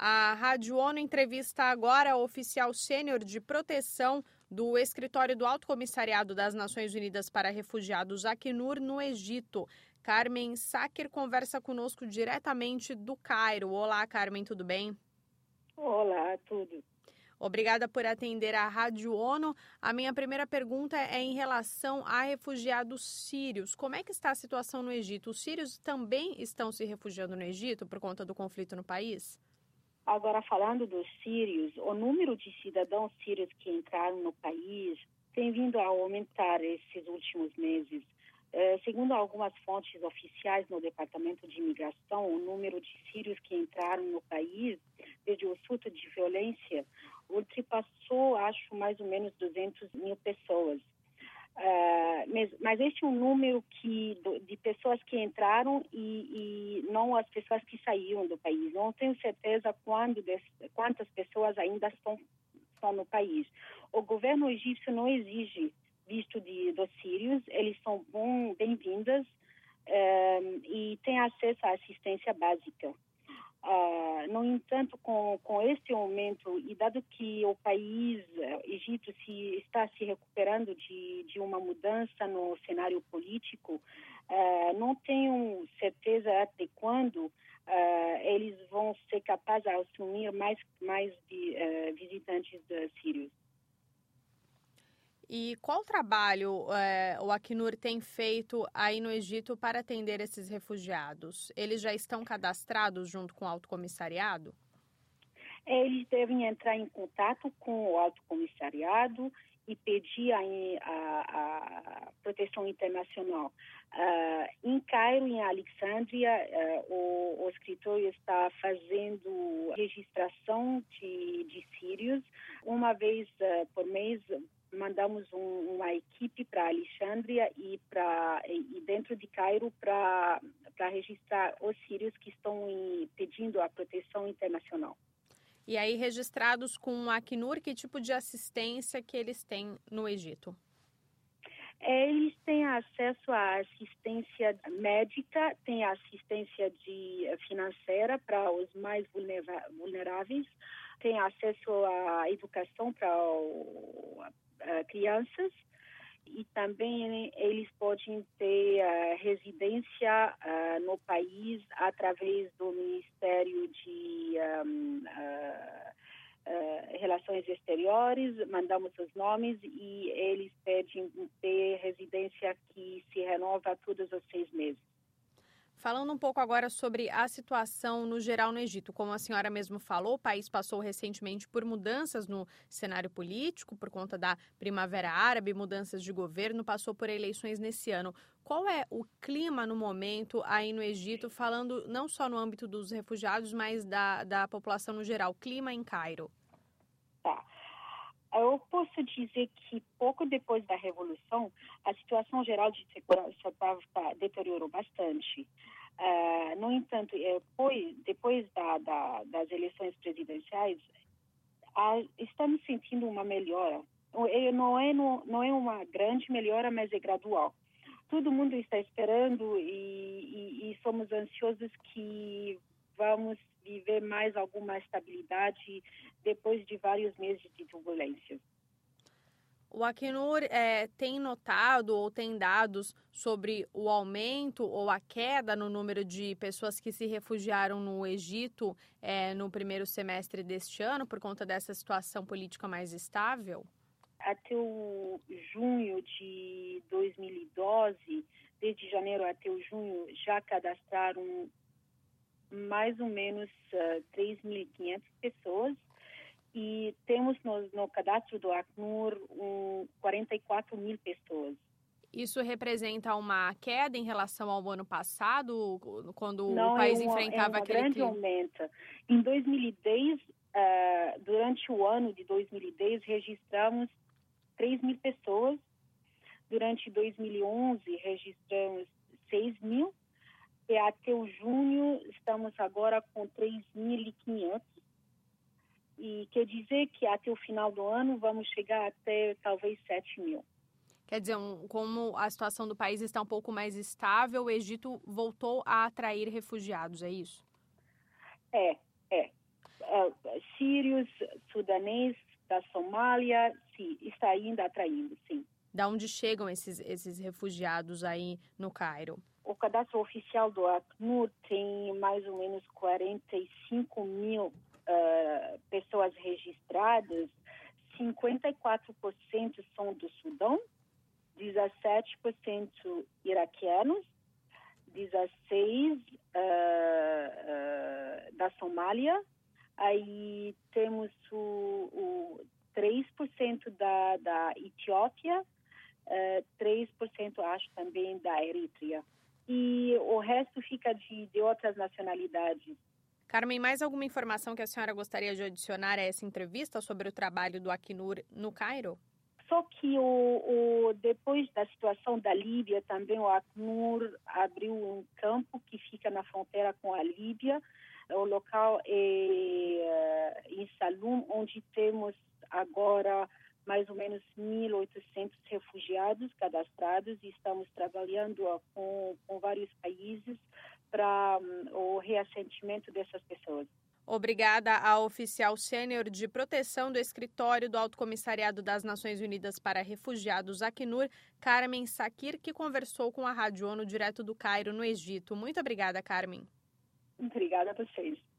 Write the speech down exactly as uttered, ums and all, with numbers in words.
A Rádio ONU entrevista agora a oficial sênior de proteção do Escritório do Alto Comissariado das Nações Unidas para Refugiados, Acnur, no Egito. Carmen Saker conversa conosco diretamente do Cairo. Olá, Carmen, tudo bem? Olá, tudo. Obrigada por atender a Rádio ONU. A minha primeira pergunta é em relação a refugiados sírios. Como é que está a situação no Egito? Os sírios também estão se refugiando no Egito por conta do conflito no país? Agora, falando dos sírios, o número de cidadãos sírios que entraram no país tem vindo a aumentar esses últimos meses. Uh, segundo algumas fontes oficiais no Departamento de Imigração, o número de sírios que entraram no país desde o surto de violência ultrapassou, acho, mais ou menos duzentas mil pessoas. Uh, mas, mas este é um número que, de pessoas que entraram e, e não as pessoas que saíram do país. Não tenho certeza quando des, quantas pessoas ainda estão, estão no país. O governo egípcio não exige visto de, dos sírios, eles são bom, bem-vindas um, e têm acesso à assistência básica. Uh, no entanto, com, com este aumento, e dado que o país, o Egito, se, está se recuperando de, de uma mudança no cenário político, uh, não tenho certeza até quando uh, eles vão ser capazes de assumir mais, mais de, uh, visitantes uh, sírios. E qual trabalho é, o Acnur tem feito aí no Egito para atender esses refugiados? Eles já estão cadastrados junto com o Alto Comissariado? Eles devem entrar em contato com o Alto Comissariado e pedir a, a, a proteção internacional. Uh, em Cairo, em Alexandria, uh, o, o escritório está fazendo registração de, de sírios. Uma vez uh, por mês, mandamos um, uma equipe para Alexandria e, pra, e dentro de Cairo para registrar os sírios que estão em, pedindo a proteção internacional. E aí, registrados com o Acnur, que tipo de assistência que eles têm no Egito? Eles têm acesso à assistência médica, têm assistência de, financeira para os mais vulneráveis, têm acesso à educação para o Uh, crianças e também eles podem ter uh, residência uh, no país através do Ministério de um, uh, uh, Relações Exteriores. Mandamos os nomes e eles pedem ter residência que se renova todos os seis meses. Falando um pouco agora sobre a situação no geral no Egito, como a senhora mesmo falou, o país passou recentemente por mudanças no cenário político, por conta da Primavera Árabe, mudanças de governo, passou por eleições nesse ano. Qual é o clima no momento aí no Egito, falando não só no âmbito dos refugiados, mas da, da população no geral, clima em Cairo? Tá. Eu posso dizer que pouco depois da Revolução, a situação geral de segurança tá, deteriorou bastante. Uh, no entanto, depois, depois da, da, das eleições presidenciais, uh, estamos sentindo uma melhora. Não é, não, não é uma grande melhora, mas é gradual. Todo mundo está esperando e, e, e somos ansiosos que vamos viver mais alguma estabilidade depois de vários meses de turbulência. O Acnur é, tem notado ou tem dados sobre o aumento ou a queda no número de pessoas que se refugiaram no Egito é, no primeiro semestre deste ano por conta dessa situação política mais estável? Até o junho de dois mil e doze, desde janeiro até o junho, já cadastraram mais ou menos uh, três mil e quinhentas pessoas e temos no, no cadastro do Acnur um, quarenta e quatro mil pessoas. Isso representa uma queda em relação ao ano passado, quando Não, o país é uma, enfrentava é um aquele grande clima? aumento. Em dois mil e dez, uh, durante o ano de dois mil e dez, registramos três mil pessoas. Durante dois mil e onze, registramos seis mil. E até o junho estamos agora com três mil e quinhentos. E quer dizer que até o final do ano vamos chegar até talvez sete mil. Quer dizer, um, como a situação do país está um pouco mais estável, o Egito voltou a atrair refugiados, é isso? É, é. sírios, sudaneses, da Somália, sim, está ainda atraindo, sim. Da onde chegam esses, esses refugiados aí no Cairo? O cadastro oficial do Acnur tem mais ou menos quarenta e cinco mil uh, pessoas registradas, cinquenta e quatro por cento são do Sudão, dezessete por cento iraquianos, dezesseis por cento uh, uh, da Somália, aí temos o, o três por cento da, da Etiópia, uh, três por cento acho também da Eritreia. E o resto fica de, de outras nacionalidades. Carmen, mais alguma informação que a senhora gostaria de adicionar a essa entrevista sobre o trabalho do Acnur no Cairo? Só que o, o, depois da situação da Líbia, também o Acnur abriu um campo que fica na fronteira com a Líbia. O local é em Salum, onde temos agora mais ou menos mil e oitocentos refugiados cadastrados e estamos trabalhando com, com vários países para um, o reassentimento dessas pessoas. Obrigada à oficial sênior de proteção do Escritório do Alto Comissariado das Nações Unidas para Refugiados, Acnur, Carmen Sakir, que conversou com a Rádio ONU direto do Cairo, no Egito. Muito obrigada, Carmen. Obrigada a vocês.